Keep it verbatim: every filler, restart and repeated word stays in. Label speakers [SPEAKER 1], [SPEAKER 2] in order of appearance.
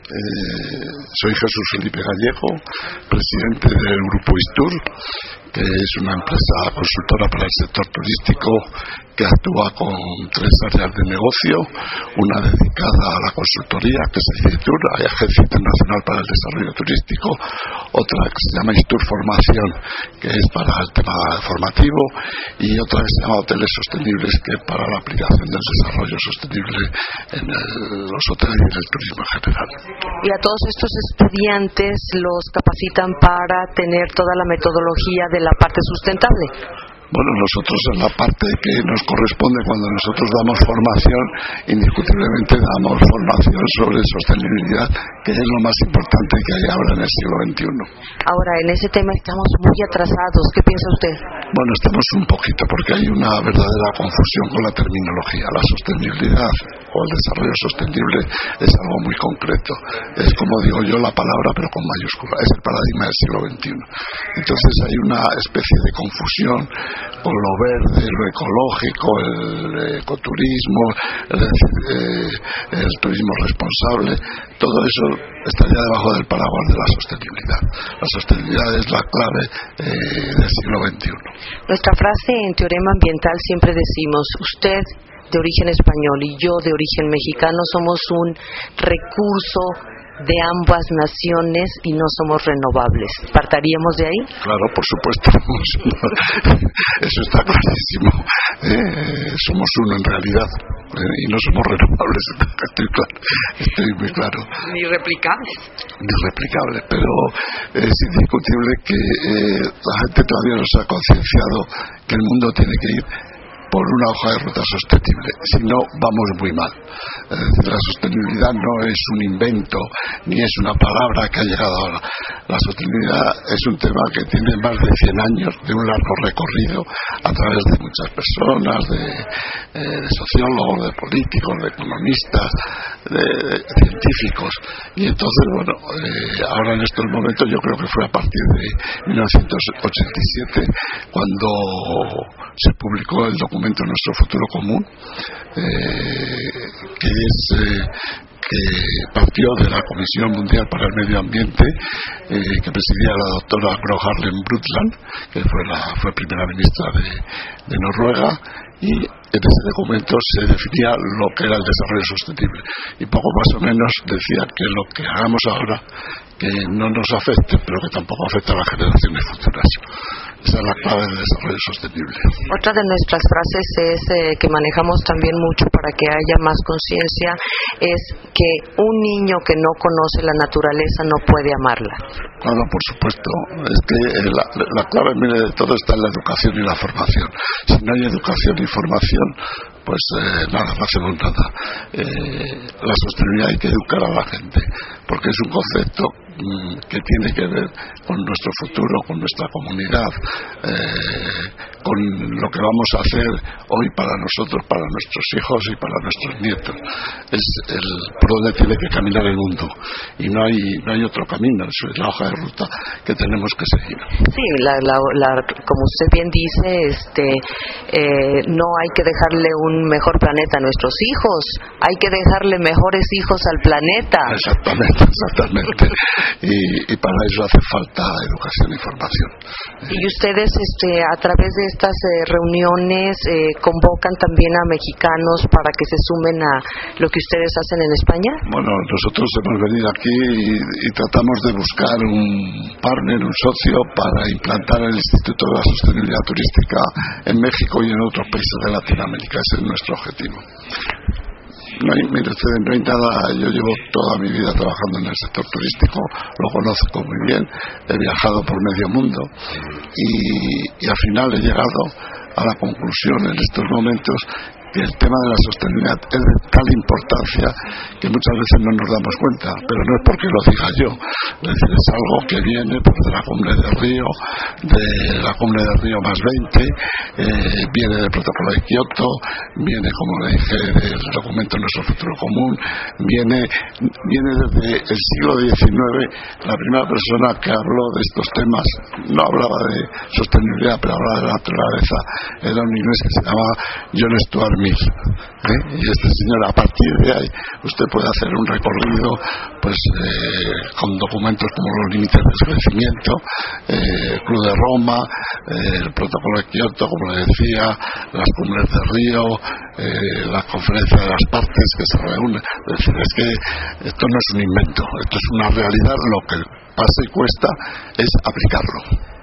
[SPEAKER 1] Eh, soy Jesús Felipe Gallego, presidente del Grupo Istur, que es una empresa consultora para el sector turístico que actúa con tres áreas de negocio, una dedicada a la consultoría, que se dice Istur, hay Agencia Internacional para el Desarrollo Turístico, otra que se llama Istur Formación, que es para el tema formativo, y otra que se llama Hoteles Sostenibles, que es para la aplicación del desarrollo sostenible en el, los hoteles y en el turismo en general.
[SPEAKER 2] Y a todos estos estudiantes los capacitan para tener toda la metodología de la parte sustentable.
[SPEAKER 1] Bueno, nosotros en la parte que nos corresponde cuando nosotros damos formación, indiscutiblemente damos formación sobre sostenibilidad, que es lo más importante que hay ahora en el siglo veintiuno.
[SPEAKER 2] Ahora, en ese tema estamos muy atrasados. ¿Qué piensa usted?
[SPEAKER 1] Bueno, estamos un poquito porque hay una verdadera confusión con la terminología. La sostenibilidad o el desarrollo sostenible es algo muy concreto. Es, como digo yo, la palabra pero con mayúscula. Es el paradigma del siglo veintiuno. Entonces hay una especie de confusión con lo verde, lo ecológico, el ecoturismo, el, eh, el turismo responsable. Todo eso está ya debajo del paraguas de la sostenibilidad. La sostenibilidad es la clave eh, del siglo veintiuno.
[SPEAKER 2] Nuestra frase en Teorema Ambiental siempre decimos: usted de origen español y yo de origen mexicano somos un recurso de ambas naciones y no somos renovables. ¿Partaríamos de ahí?
[SPEAKER 1] Claro, por supuesto. Eso está clarísimo. Eh, somos uno en realidad eh, y no somos renovables. Estoy claro, estoy muy claro.
[SPEAKER 2] Ni replicables.
[SPEAKER 1] Ni replicables, pero es indiscutible que eh, la gente todavía no se ha concienciado que el mundo tiene que ir por una hoja de ruta sostenible, si no vamos muy mal. Es decir, la sostenibilidad no es un invento ni es una palabra que ha llegado ahora. La sostenibilidad es un tema que tiene más de cien años, de un largo recorrido a través de muchas personas, de, eh, de sociólogos, de políticos, de economistas, de, de científicos. Y entonces, bueno, eh, ahora en estos momentos yo creo que fue a partir de mil novecientos ochenta y siete cuando se publicó el documento Nuestro Futuro Común, eh, que es eh, que partió de la Comisión Mundial para el Medio Ambiente, eh, que presidía la doctora Gro Harlem Brundtland, que fue la fue primera ministra de, de Noruega, y en ese documento se definía lo que era el desarrollo sostenible, y poco más o menos decía que lo que hagamos ahora que no nos afecte, pero que tampoco afecte a las generaciones futuras. Esa es la clave del desarrollo sostenible.
[SPEAKER 2] Otra de nuestras frases es eh, que manejamos también mucho para que haya más conciencia, es que un niño que no conoce la naturaleza no puede amarla.
[SPEAKER 1] Claro, por supuesto. Es que la, la clave, mire, de todo está en la educación y la formación. Si no hay educación y formación, pues eh, nada, no hacemos nada. Eh, la sostenibilidad hay que educar a la gente, porque es un concepto mmm, que tiene que ver con nuestro futuro, con nuestra comunidad, eh, con lo que vamos a hacer hoy para nosotros, para nuestros hijos y para nuestros nietos. Es el por donde tiene que caminar el mundo, y no hay no hay otro camino. Eso es la hoja de ruta que tenemos que seguir.
[SPEAKER 2] Sí, la, la, la, como usted bien dice, este, eh, no hay que dejarle un mejor planeta a nuestros hijos, hay que dejarle mejores hijos al planeta.
[SPEAKER 1] Exactamente, exactamente. y, y para eso hace falta educación y formación.
[SPEAKER 2] Y ustedes, este, a través de estas eh, reuniones, eh, convocan también a mexicanos para que se sumen a lo que ustedes hacen en España.
[SPEAKER 1] Bueno, nosotros hemos venido aquí y, y tratamos de buscar un partner, un socio para implantar el Instituto de la Sostenibilidad Turística en México y en otros países de Latinoamérica. Ese es nuestro objetivo. No hay, mire usted, no hay nada. Yo llevo toda mi vida trabajando en el sector turístico, lo conozco muy bien, he viajado por medio mundo y, y al final he llegado a la conclusión en estos momentos que el tema de la sostenibilidad es de tal importancia que muchas veces no nos damos cuenta, pero no es porque lo diga yo. Es decir, es algo que viene pues, de la Cumbre de Río, de la Cumbre de Río más veinte, eh, viene del Protocolo de Kioto, viene, como le dije, del documento Nuestro Futuro Común, viene, viene desde el siglo diecinueve. La primera persona que habló de estos temas no hablaba de sostenibilidad, pero hablaba de la naturaleza. Era un inglés que se llamaba John Stuart asumir, ¿eh? Y este señor, a partir de ahí, usted puede hacer un recorrido pues eh, con documentos como los límites de crecimiento, eh, Club de Roma, eh, el protocolo de Kioto, como le decía, las cumbres de Río, eh, la conferencia de las partes que se reúnen. Es decir, es que esto no es un invento, esto es una realidad. Lo que pasa y cuesta es aplicarlo.